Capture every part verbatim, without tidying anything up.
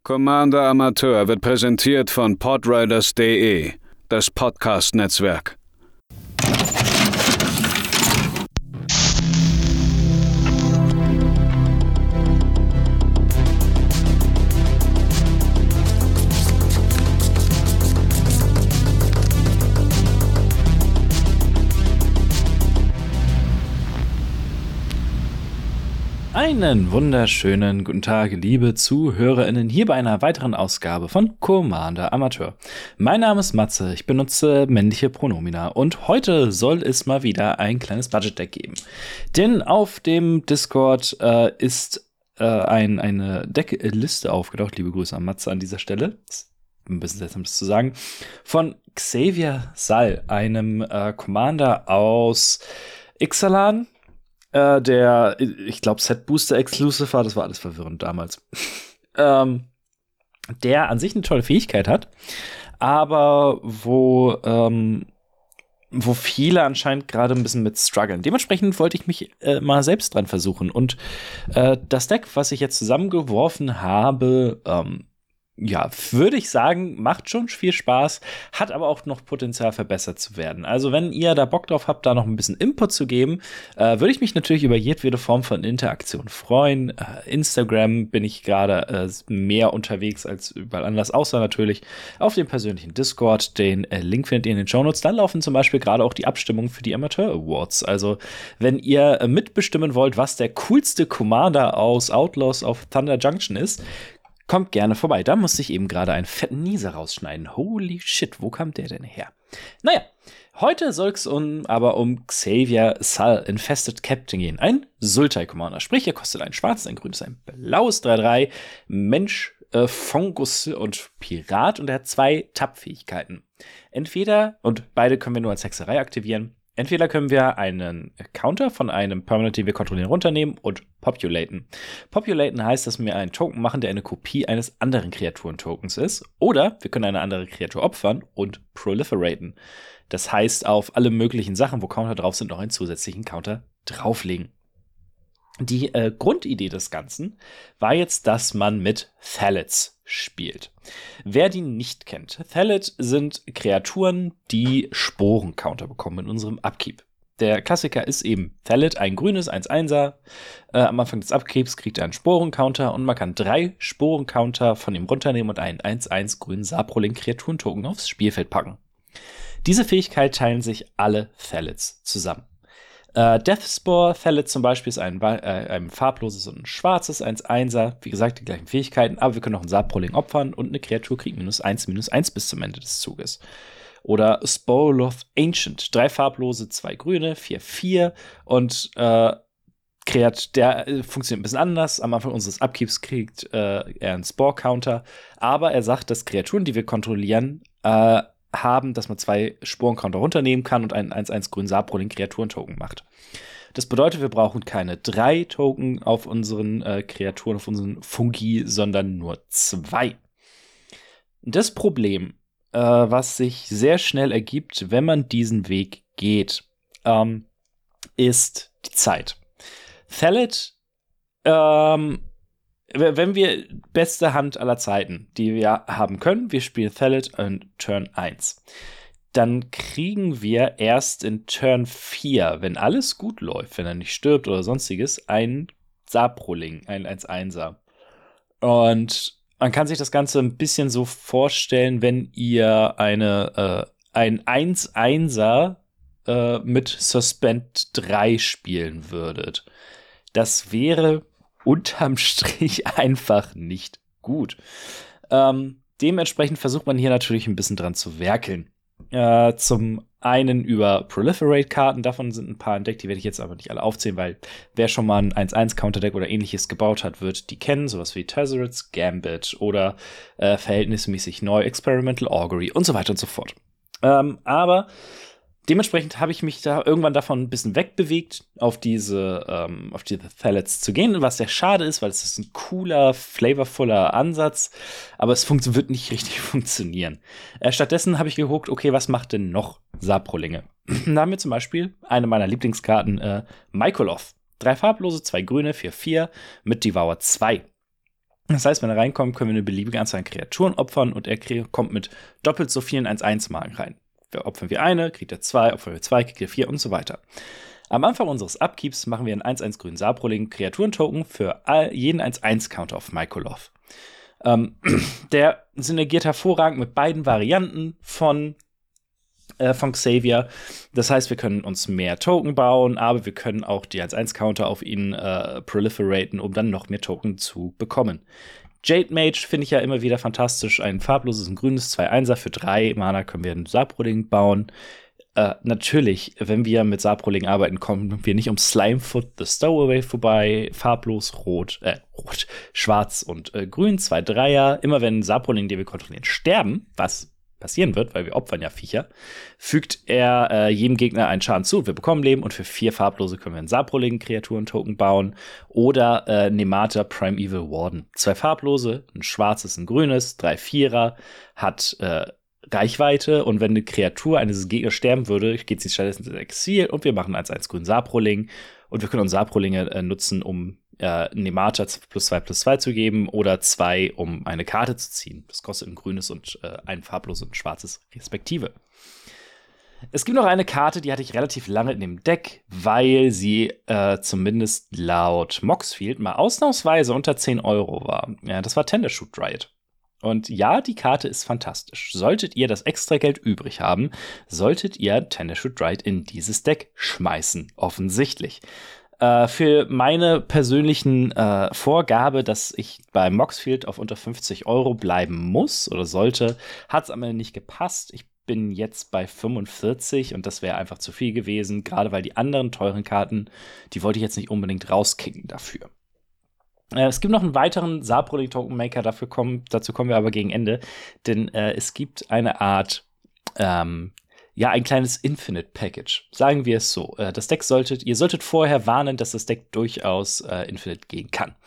Commander Amateur wird präsentiert von Podriders punkt de, das Podcast-Netzwerk. Einen wunderschönen guten Tag, liebe ZuhörerInnen, hier bei einer weiteren Ausgabe von Commander Amateur. Mein Name ist Matze, ich benutze männliche Pronomina und heute soll es mal wieder ein kleines Budget-Deck geben. Denn auf dem Discord äh, ist äh, ein, eine Deckliste aufgetaucht, liebe Grüße an Matze an dieser Stelle, ist ein bisschen seltsam das zu sagen, von Xavier Sall, einem äh, Commander aus Ixalan, Äh, der, ich glaube, Set-Booster Exclusive war, das war alles verwirrend damals. ähm, der an sich eine tolle Fähigkeit hat, aber wo, ähm, wo viele anscheinend gerade ein bisschen mit strugglen. Dementsprechend wollte ich mich äh, mal selbst dran versuchen. Und äh, das Deck, was ich jetzt zusammengeworfen habe, ähm, ja, würde ich sagen, macht schon viel Spaß, hat aber auch noch Potenzial, verbessert zu werden. Also wenn ihr da Bock drauf habt, da noch ein bisschen Input zu geben, äh, würde ich mich natürlich über jedwede Form von Interaktion freuen. Äh, Instagram bin ich gerade äh, mehr unterwegs als überall anders, außer natürlich auf dem persönlichen Discord. Den äh, Link findet ihr in den Shownotes. Da laufen zum Beispiel gerade auch die Abstimmungen für die Amateur Awards. Also wenn ihr äh, mitbestimmen wollt, was der coolste Commander aus Outlaws of Thunder Junction ist, kommt gerne vorbei. Da musste ich eben gerade einen fetten Nieser rausschneiden. Holy shit, wo kam der denn her? Naja, heute soll es um, aber um Xavier Sall, Infested Captain gehen. Ein Sultai-Commander. Sprich, er kostet ein schwarzes, ein grünes, ein blaues drei drei. Mensch, äh, Fungus und Pirat. Und er hat zwei Tab-Fähigkeiten. Entweder, und beide können wir nur als Hexerei aktivieren, entweder können wir einen Counter von einem Permanent, den wir kontrollieren, runternehmen und populaten. Populaten heißt, dass wir einen Token machen, der eine Kopie eines anderen Kreaturen-Tokens ist. Oder wir können eine andere Kreatur opfern und proliferaten. Das heißt, auf alle möglichen Sachen, wo Counter drauf sind, noch einen zusätzlichen Counter drauflegen. Die äh, Grundidee des Ganzen war jetzt, dass man mit Thallets spielt. Wer die nicht kennt, Thallet sind Kreaturen, die Sporen-Counter bekommen in unserem Upkeep. Der Klassiker ist eben Thallet, ein grünes, eins Einser. Äh, am Anfang des Upkeeps kriegt er einen Sporen-Counter und man kann drei Sporen-Counter von ihm runternehmen und einen eins eins grünen Saproling-Kreaturentoken aufs Spielfeld packen. Diese Fähigkeit teilen sich alle Thallets zusammen. Uh, Deathspore Thallet zum Beispiel ist ein, äh, ein farbloses und ein schwarzes eins Einser. Wie gesagt, die gleichen Fähigkeiten, aber wir können noch einen Saproling opfern und eine Kreatur kriegt minus eins, minus eins bis zum Ende des Zuges. Oder Sporoloth Ancient. Drei farblose, zwei grüne, vier vier und äh, Kreat der äh, funktioniert ein bisschen anders. Am Anfang unseres Upkeeps kriegt äh, er einen Spore-Counter, aber er sagt, dass Kreaturen, die wir kontrollieren, äh, haben, dass man zwei Sporencounter runternehmen kann und einen eins eins grünen Saproling-Kreaturen-Token macht. Das bedeutet, wir brauchen keine drei Token auf unseren äh, Kreaturen, auf unseren Fungi, sondern nur zwei. Das Problem, äh, was sich sehr schnell ergibt, wenn man diesen Weg geht, ähm, ist die Zeit. Thallet, ähm, wenn wir beste Hand aller Zeiten, die wir haben können, wir spielen Thallet in Turn eins, dann kriegen wir erst in Turn vier, wenn alles gut läuft, wenn er nicht stirbt oder sonstiges, einen Saproling, ein eins Einser. Und man kann sich das Ganze ein bisschen so vorstellen, wenn ihr eine, äh, ein eins Einser äh, mit Suspend drei spielen würdet. Das wäre unterm Strich einfach nicht gut. Ähm, dementsprechend versucht man hier natürlich ein bisschen dran zu werkeln. Äh, zum einen über Proliferate-Karten, davon sind ein paar entdeckt, die werde ich jetzt aber nicht alle aufzählen, weil wer schon mal ein eins eins Counterdeck oder ähnliches gebaut hat, wird die kennen, sowas wie Tezzeret's Gambit oder äh, verhältnismäßig neu Experimental Augury und so weiter und so fort. Ähm, aber dementsprechend habe ich mich da irgendwann davon ein bisschen wegbewegt, auf diese, ähm, auf diese Thallets zu gehen, was sehr schade ist, weil es ist ein cooler, flavorvoller Ansatz, aber es funkt- wird nicht richtig funktionieren. Äh, stattdessen habe ich geguckt, okay, was macht denn noch Saprolinge? Da haben wir zum Beispiel eine meiner Lieblingskarten, äh, Mycoloth. Drei farblose, zwei grüne, vier vier mit Devour zwei. Das heißt, wenn er reinkommt, können wir eine beliebige Anzahl an Kreaturen opfern und er kommt mit doppelt so vielen eins eins Marken rein. Opfern wir eine, kriegt er zwei, opfern wir zwei, kriegt er vier und so weiter. Am Anfang unseres Upkeeps machen wir einen eins eins grünen Saproling Kreaturentoken für jeden eins eins Counter auf Mykolov. Ähm, der synergiert hervorragend mit beiden Varianten von, äh, von Xavier. Das heißt, wir können uns mehr Token bauen, aber wir können auch die eins eins Counter auf ihn äh, proliferaten, um dann noch mehr Token zu bekommen. Jade Mage finde ich ja immer wieder fantastisch. Ein farbloses, ein grünes zwei Einser für drei Mana können wir einen Saproling bauen. Äh, natürlich, wenn wir mit Saproling arbeiten, kommen wir nicht um Slimefoot the Stowaway vorbei. Farblos, rot, äh, rot, schwarz und äh, grün, zwei Dreier. Immer wenn Saproling, den wir kontrollieren, sterben, was passieren wird, weil wir opfern ja Viecher, fügt er äh, jedem Gegner einen Schaden zu und wir bekommen Leben. Und für vier farblose können wir einen Saproling-Kreaturen-Token bauen. Oder äh, Nemata Prime Evil Warden. Zwei farblose, ein schwarzes, ein grünes, drei Vierer, hat äh, Reichweite und wenn eine Kreatur eines Gegners sterben würde, geht sie stattdessen ins Exil und wir machen eins eins grünen Saproling und wir können uns Saprolinge äh, nutzen, um äh, Nemata plus zwei plus zwei zu geben oder zwei, um eine Karte zu ziehen. Das kostet ein grünes und äh, ein farbloses und ein schwarzes respektive. Es gibt noch eine Karte, die hatte ich relativ lange in dem Deck, weil sie äh, zumindest laut Moxfield mal ausnahmsweise unter zehn Euro war. Ja, das war Tendershoot Riot. Und ja, die Karte ist fantastisch. Solltet ihr das extra Geld übrig haben, solltet ihr Tendershoot Riot in dieses Deck schmeißen. Offensichtlich. Äh, für meine persönlichen äh, Vorgabe, dass ich bei Moxfield auf unter fünfzig Euro bleiben muss oder sollte, hat es am Ende nicht gepasst. Ich bin jetzt bei fünfundvierzig und das wäre einfach zu viel gewesen, gerade weil die anderen teuren Karten, die wollte ich jetzt nicht unbedingt rauskicken dafür. Äh, es gibt noch einen weiteren Saproling Token Maker, dafür kommen, dazu kommen wir aber gegen Ende, denn äh, es gibt eine Art, ähm, ja, ein kleines Infinite Package. Sagen wir es so. Äh, das Deck solltet, ihr solltet vorher warnen, dass das Deck durchaus äh, Infinite gehen kann.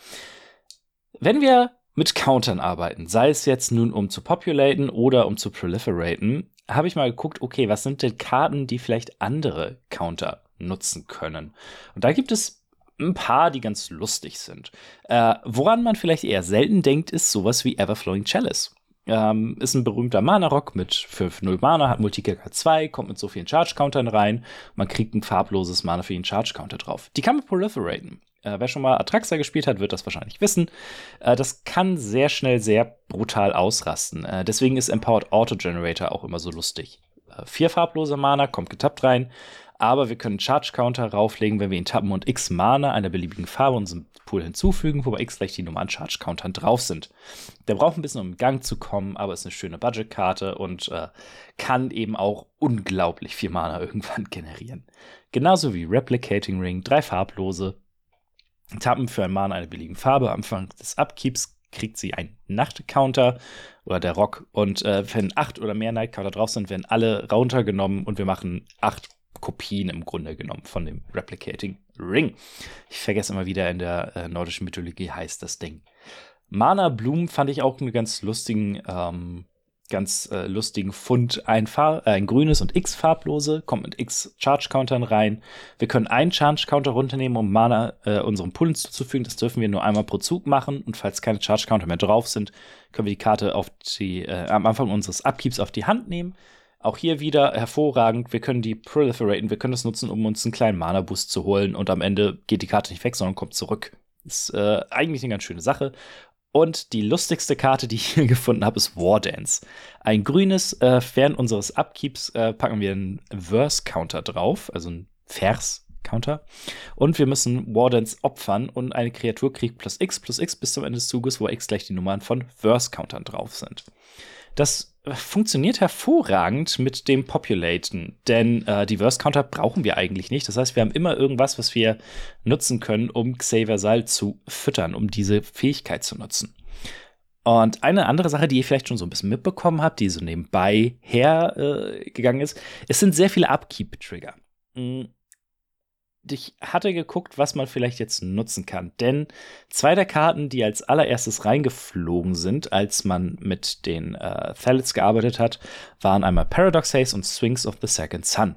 Wenn wir mit Countern arbeiten, sei es jetzt nun um zu populaten oder um zu proliferaten, habe ich mal geguckt, okay, was sind denn Karten, die vielleicht andere Counter nutzen können? Und da gibt es ein paar, die ganz lustig sind. Äh, woran man vielleicht eher selten denkt, ist sowas wie Everflowing Chalice. Ähm, ist ein berühmter Mana-Rock mit fünf null Mana, hat Multikicker zwei, kommt mit so vielen Charge-Countern rein. Man kriegt ein farbloses Mana für den Charge-Counter drauf. Die kann man proliferaten. Äh, wer schon mal Atraxa gespielt hat, wird das wahrscheinlich wissen. Äh, das kann sehr schnell sehr brutal ausrasten. Äh, deswegen ist Empowered Auto-Generator auch immer so lustig. Äh, vier farblose Mana, kommt getappt rein. Aber wir können Charge-Counter rauflegen, wenn wir ihn tappen und x Mana einer beliebigen Farbe unserem Pool hinzufügen, wobei x gleich die Nummer an Charge-Countern drauf sind. Der braucht ein bisschen, um in Gang zu kommen, aber ist eine schöne Budget-Karte und äh, kann eben auch unglaublich viel Mana irgendwann generieren. Genauso wie Replicating Ring, drei farblose, tappen für ein Mana einer beliebigen Farbe. Am Anfang des Upkeeps kriegt sie einen Nacht-Counter oder der Rock und äh, wenn acht oder mehr Night-Counter drauf sind, werden alle runtergenommen und wir machen acht Kopien im Grunde genommen von dem Replicating Ring. Ich vergesse immer wieder, in der äh, nordischen Mythologie heißt das Ding. Mana Bloom fand ich auch einen ganz lustigen, ähm, ganz äh, lustigen Fund. Ein, Far- äh, ein grünes und x farblose, kommt mit x Charge-Countern rein. Wir können einen Charge-Counter runternehmen, um Mana äh, unserem Pool hinzuzufügen. Das dürfen wir nur einmal pro Zug machen. Und falls keine Charge-Counter mehr drauf sind, können wir die Karte auf die, äh, am Anfang unseres Upkeeps auf die Hand nehmen. Auch hier wieder hervorragend, wir können die proliferaten, wir können das nutzen, um uns einen kleinen Mana-Boost zu holen und am Ende geht die Karte nicht weg, sondern kommt zurück. Ist äh, eigentlich eine ganz schöne Sache. Und die lustigste Karte, die ich hier gefunden habe, ist War Dance. Ein grünes, äh, während unseres Upkeeps äh, packen wir einen Verse-Counter drauf, also einen Vers-Counter. Und wir müssen War Dance opfern und eine Kreatur kriegt plus x plus x bis zum Ende des Zuges, wo x gleich die Nummern von Verse-Countern drauf sind. Das funktioniert hervorragend mit dem Populaten, denn äh, die Verse-Counter brauchen wir eigentlich nicht. Das heißt, wir haben immer irgendwas, was wir nutzen können, um Xavier Sal zu füttern, um diese Fähigkeit zu nutzen. Und eine andere Sache, die ihr vielleicht schon so ein bisschen mitbekommen habt, die so nebenbei hergegangen äh, ist, es sind sehr viele Upkeep-Trigger. Mhm. Ich hatte geguckt, was man vielleicht jetzt nutzen kann, denn zwei der Karten, die als allererstes reingeflogen sind, als man mit den äh, Thallets gearbeitet hat, waren einmal Paradox Haze und Swings of the Second Sun.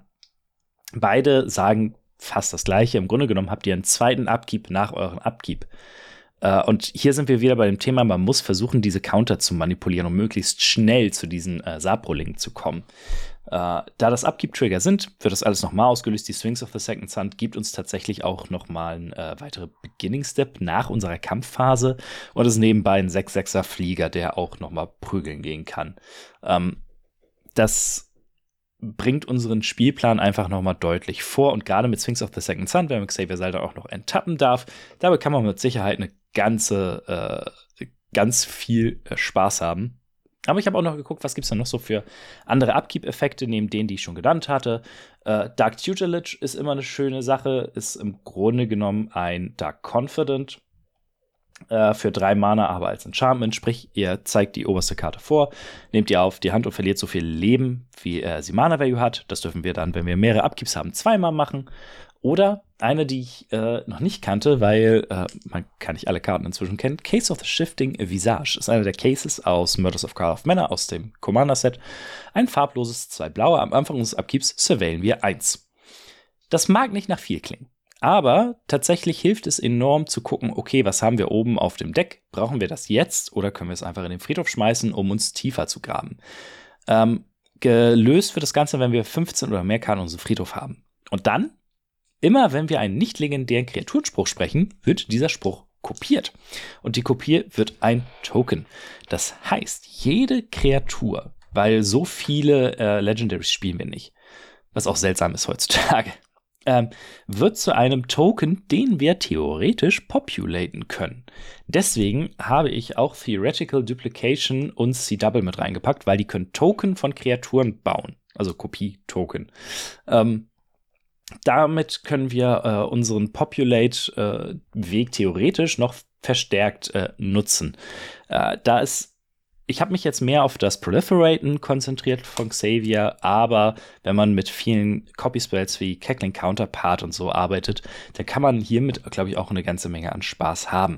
Beide sagen fast das Gleiche. Im Grunde genommen habt ihr einen zweiten Upkeep nach eurem Upkeep. Uh, und hier sind wir wieder bei dem Thema, man muss versuchen, diese Counter zu manipulieren, um möglichst schnell zu diesen uh, Saproling zu kommen. Uh, da das Upkeep-Trigger sind, wird das alles nochmal ausgelöst. Die Swings of the Second Sun gibt uns tatsächlich auch nochmal einen uh, weiteren Beginning-Step nach unserer Kampfphase. Und es ist nebenbei ein sechs sechser Flieger, der auch nochmal prügeln gehen kann. Um, das bringt unseren Spielplan einfach nochmal deutlich vor. Und gerade mit Sphinx of the Second Sun, wenn man Xavier Sal auch noch enttappen darf, dabei kann man mit Sicherheit eine ganze, äh, ganz viel äh, Spaß haben. Aber ich habe auch noch geguckt, was gibt es da noch so für andere Upkeep-Effekte, neben denen, die ich schon genannt hatte. Äh, Dark Tutelage ist immer eine schöne Sache, ist im Grunde genommen ein Dark Confident äh, für drei Mana, aber als Enchantment. Sprich, ihr zeigt die oberste Karte vor, nehmt ihr auf die Hand und verliert so viel Leben, wie äh, sie Mana-Value hat. Das dürfen wir dann, wenn wir mehrere Upkeeps haben, zweimal machen. Oder eine, die ich äh, noch nicht kannte, weil äh, man kann nicht alle Karten inzwischen kennen. Case of the Shifting Visage ist einer der Cases aus Murders of Call of Mana aus dem Commander-Set. Ein farbloses, zwei blaue. Am Anfang unseres Upkeeps surveillen wir eins. Das mag nicht nach viel klingen, aber tatsächlich hilft es enorm zu gucken, okay, was haben wir oben auf dem Deck? Brauchen wir das jetzt oder können wir es einfach in den Friedhof schmeißen, um uns tiefer zu graben? Ähm, gelöst wird das Ganze, wenn wir fünfzehn oder mehr Karten in unserem Friedhof haben. Und dann immer wenn wir einen nicht legendären Kreaturspruch sprechen, wird dieser Spruch kopiert. Und die Kopie wird ein Token. Das heißt, jede Kreatur, weil so viele äh, Legendaries spielen wir nicht, was auch seltsam ist heutzutage, ähm, wird zu einem Token, den wir theoretisch populaten können. Deswegen habe ich auch Theoretical Duplication und C-Double mit reingepackt, weil die können Token von Kreaturen bauen. Also Kopie-Token. Ähm, Damit können wir äh, unseren Populate-Weg äh, theoretisch noch verstärkt äh, nutzen. Äh, da ist, ich habe mich jetzt mehr auf das Proliferaten konzentriert von Xavier, aber wenn man mit vielen Copy-Spells wie Cackling Counterpart und so arbeitet, dann kann man hiermit, glaube ich, auch eine ganze Menge an Spaß haben.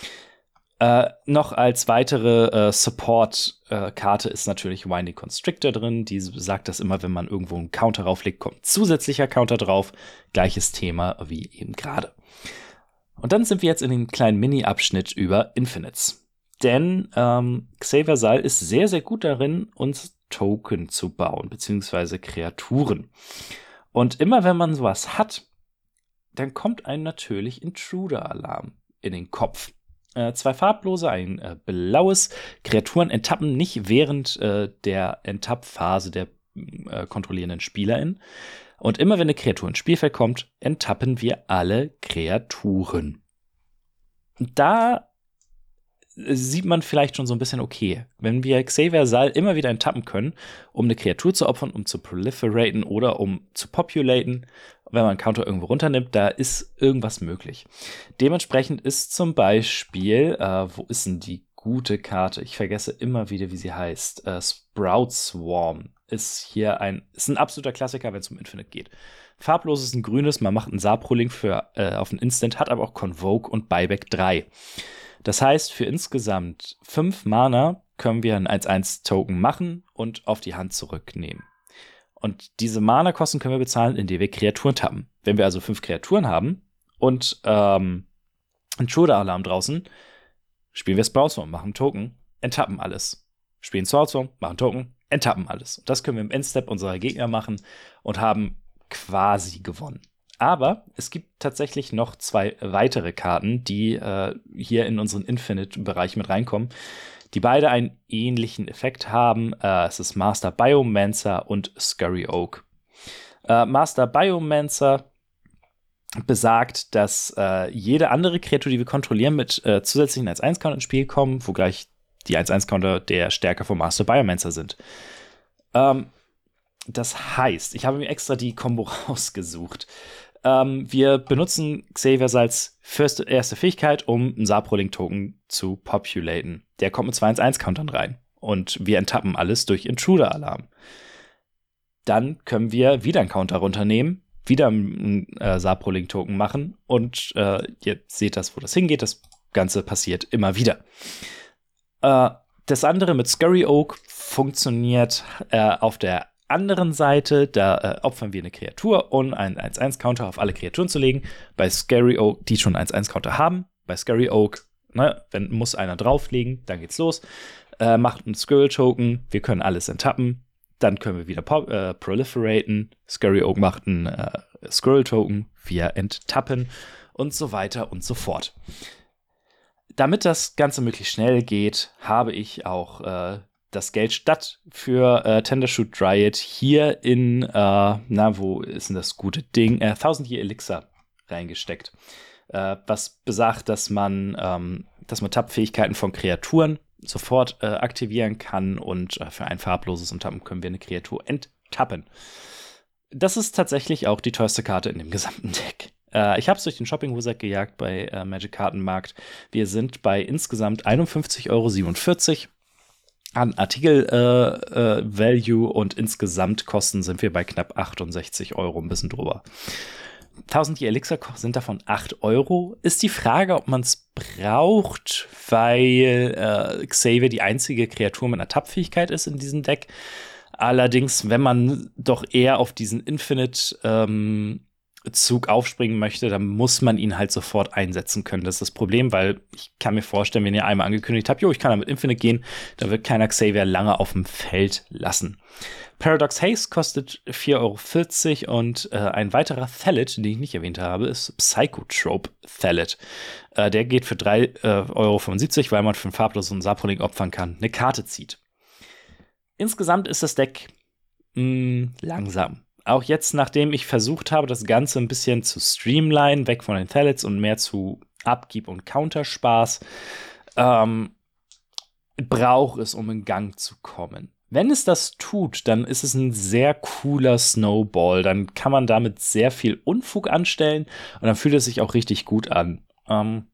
Äh, noch als weitere äh, Support-Karte äh, ist natürlich Winding Constrictor drin. Die sagt, dass immer, wenn man irgendwo einen Counter rauflegt, kommt ein zusätzlicher Counter drauf. Gleiches Thema wie eben gerade. Und dann sind wir jetzt in dem kleinen Mini-Abschnitt über Infinites. Denn ähm, Xavier Sal ist sehr, sehr gut darin, uns Token zu bauen, beziehungsweise Kreaturen. Und immer wenn man sowas hat, dann kommt einem natürlich Intruder-Alarm in den Kopf. Äh, zwei farblose, ein äh, blaues. Kreaturen enttappen nicht während äh, der Enttapp-Phase der äh, kontrollierenden SpielerInnen. Und immer wenn eine Kreatur ins Spielfeld kommt, enttappen wir alle Kreaturen. Da sieht man vielleicht schon so ein bisschen, okay, wenn wir Xavier Sal immer wieder enttappen können, um eine Kreatur zu opfern, um zu proliferaten oder um zu populaten, wenn man einen Counter irgendwo runternimmt, da ist irgendwas möglich. Dementsprechend ist zum Beispiel, äh, wo ist denn die gute Karte? Ich vergesse immer wieder, wie sie heißt. Äh, Sprout Swarm ist hier ein, ist ein absoluter Klassiker, wenn es um Infinite geht. Farblos ist ein grünes, man macht einen Saproling für äh, auf ein Instant, hat aber auch Convoke und Buyback drei. Das heißt, für insgesamt fünf Mana können wir ein eins eins Token machen und auf die Hand zurücknehmen. Und diese Mana-Kosten können wir bezahlen, indem wir Kreaturen tappen. Wenn wir also fünf Kreaturen haben und ähm, Intruder-Alarm draußen, spielen wir Sproutswarm, machen einen Token, enttappen alles. Spielen Sproutswarm, machen einen Token, enttappen alles. Und das können wir im Endstep unserer Gegner machen und haben quasi gewonnen. Aber es gibt tatsächlich noch zwei weitere Karten, die äh, hier in unseren Infinite-Bereich mit reinkommen, die beide einen ähnlichen Effekt haben. Äh, es ist Master Biomancer und Scurry Oak. Äh, Master Biomancer besagt, dass äh, jede andere Kreatur, die wir kontrollieren, mit äh, zusätzlichen eins eins Counter ins Spiel kommen, wogleich die eins eins Counter der Stärke vom Master Biomancer sind. Ähm, das heißt, ich habe mir extra die Combo rausgesucht. Ähm, wir benutzen Xavier Sals erste Fähigkeit, um einen Saproling-Token zu populaten. Der kommt mit zwei eins eins Countern rein. Und wir enttappen alles durch Intruder-Alarm. Dann können wir wieder einen Counter runternehmen, wieder einen äh, Saproling-Token machen. Und äh, ihr seht das, wo das hingeht. Das Ganze passiert immer wieder. Äh, das andere mit Scurry Oak funktioniert äh, auf der anderen Seite, da äh, opfern wir eine Kreatur, um einen eins eins Counter auf alle Kreaturen zu legen. Bei Scurry Oak, die schon einen eins eins Counter haben, bei Scurry Oak ne, wenn muss einer drauflegen, dann geht's los. Äh, macht einen Squirrel-Token, wir können alles enttappen. Dann können wir wieder po- äh, proliferaten. Scurry Oak macht einen äh, Squirrel-Token, wir enttappen und so weiter und so fort. Damit das Ganze möglichst schnell geht, habe ich auch äh, das Geld statt für äh, Tendershoot Dryad hier in, äh, na, wo ist denn das gute Ding? Äh, Thousand Year Elixir reingesteckt. Äh, was besagt, dass man, ähm, dass man Tappfähigkeiten von Kreaturen sofort äh, aktivieren kann und äh, für ein farbloses Enttappen können wir eine Kreatur enttappen. Das ist tatsächlich auch die teuerste Karte in dem gesamten Deck. Äh, ich habe es durch den Shopping Wizard gejagt bei äh, Magic Kartenmarkt. Wir sind bei insgesamt einundfünfzig Euro siebenundvierzig an Artikel-Value äh, äh, und insgesamt Kosten sind wir bei knapp achtundsechzig Euro, ein bisschen drüber. Thousand Year Elixir sind davon acht Euro. Ist die Frage, ob man es braucht, weil äh, Xavier die einzige Kreatur mit einer Tappfähigkeit ist in diesem Deck. Allerdings, wenn man doch eher auf diesen Infinite ähm, Zug aufspringen möchte, dann muss man ihn halt sofort einsetzen können. Das ist das Problem, weil ich kann mir vorstellen, wenn ihr einmal angekündigt habt, jo, ich kann da mit Infinite gehen, dann wird keiner Xavier lange auf dem Feld lassen. Paradox Haze kostet vier Euro vierzig und äh, ein weiterer Thalit, den ich nicht erwähnt habe, ist Psychotrope Thalit. Äh, der geht für drei Euro fünfundsiebzig, weil man für einen farblosen Saproling opfern kann, eine Karte zieht. Insgesamt ist das Deck mh, langsam. Auch jetzt, nachdem ich versucht habe, das Ganze ein bisschen zu streamline, weg von den Thalits und mehr zu Upkeep und Counterspaß, ähm, braucht es, um in Gang zu kommen. Wenn es das tut, dann ist es ein sehr cooler Snowball. Dann kann man damit sehr viel Unfug anstellen und dann fühlt es sich auch richtig gut an. Ähm,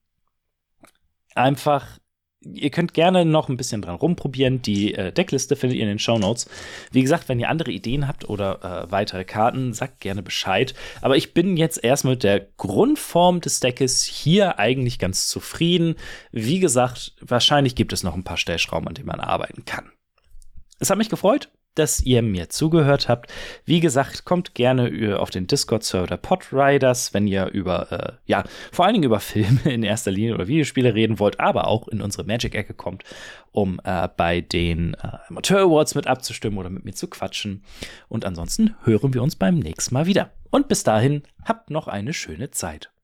einfach Ihr könnt gerne noch ein bisschen dran rumprobieren. Die äh, Deckliste findet ihr in den Shownotes. Wie gesagt, wenn ihr andere Ideen habt oder äh, weitere Karten, sagt gerne Bescheid. Aber ich bin jetzt erst mit der Grundform des Deckes hier eigentlich ganz zufrieden. Wie gesagt, wahrscheinlich gibt es noch ein paar Stellschrauben, an denen man arbeiten kann. Es hat mich gefreut, dass ihr mir zugehört habt. Wie gesagt, kommt gerne auf den Discord-Server der Podriders, wenn ihr über, äh, ja, vor allen Dingen über Filme in erster Linie oder Videospiele reden wollt, aber auch in unsere Magic-Ecke kommt, um äh, bei den äh, Amateur Awards mit abzustimmen oder mit mir zu quatschen. Und ansonsten hören wir uns beim nächsten Mal wieder. Und bis dahin, habt noch eine schöne Zeit.